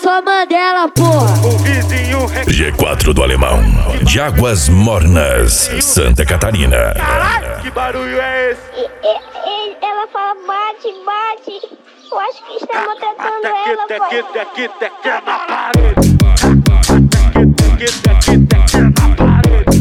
sou Mandela, porra. O vizinho G4 do Alemão, de Águas Mornas, Santa Catarina. Caralho, que barulho é esse? Ela fala bate, bate. Eu acho que está maltratando ela, pai. Aqui na parede. Aqui na parede.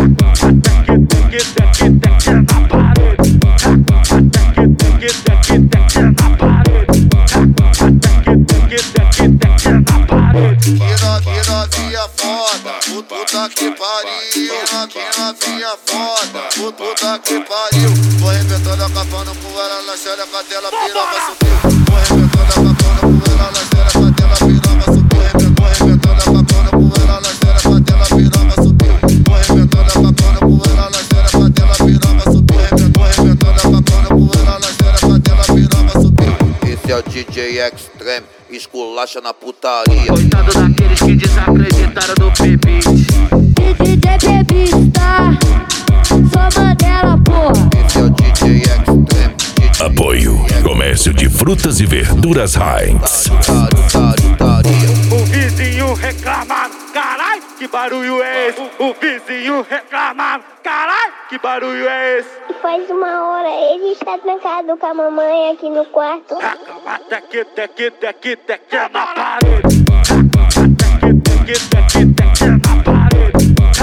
Que novinha foda, puta que pariu. Que novinha foda, puta que pariu. Vou arrebentando a capana com ela na xereca dela, piroca subiu. Vou arrebentando a capana com ela na xereca dela, piroca subiu. Vou arrebentando a capana com ela na xereca dela, piroca subiu. Vou arrebentando a capana com ela na xereca dela, piroca subiu. Vou arrebentando a capana com ela na xereca dela, piroca subiu. Esse é o DJ Extreme, esculacha na putaria. Coitado daqueles que desacreditaram do P-Beat. DJ Bebista, sou Mandela, porra. Esse é o DJ Extreme. Apoio, comércio de frutas e verduras Heinz. O vizinho reclamando, caralho, que barulho é esse? O vizinho reclamando, caralho, que barulho é esse? Faz uma hora ele está trancado com a mamãe aqui no quarto. Aqui na parede. Aqui na parede.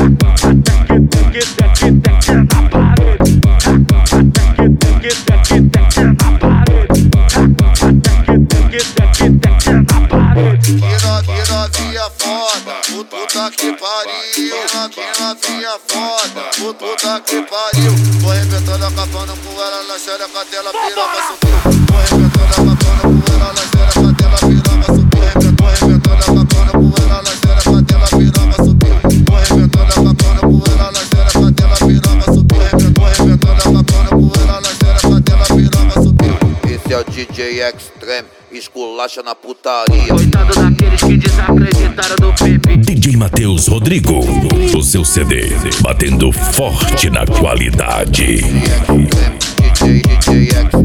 Que novinha foda, puta que pariu. Que novinha foda, puta que pariu. Vou arrebentando a capana com ela na xereca dela, piroca subiu. Vou arrebentando a capana com ela na xereca dela, piroca subiu. Vou arrebentando a capana com ela na xereca dela, piroca subiu. Vou arrebentando a capana com ela na xereca dela, piroca subiu. Vou arrebentando a capana com ela na xereca dela, piroca subiu. Esse é o DJ Extreme, esculacha na putaria. Coitado daqueles que desacreditaram do P-Beat. DJ Matheus Rodrigo, o seu CD, batendo forte na qualidade. DJ Extreme.